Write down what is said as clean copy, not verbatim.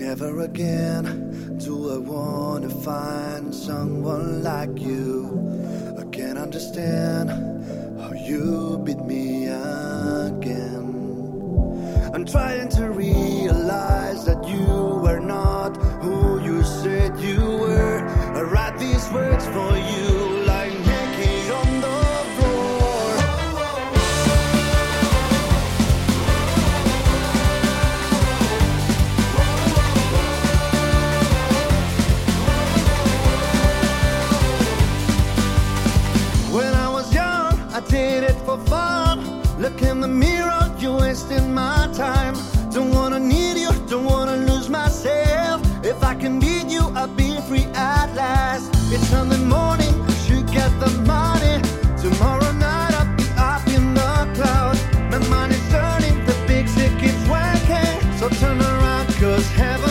Never again do I wanna find someone like you. I can't understand how you beat me again. I'm trying to realize that you are not who you said you were. I write these words for you like naked on the floor. When I was young, I did it for fun. Look in the mirror, you're wasting my time. Don't wanna need you, don't wanna lose myself. If I can beat you, I'll be free at last. It's Sunday morning, should get the money. Tomorrow night I'll be up in the clouds. My mind is turning, the big stick keeps working. So turn around, cause heaven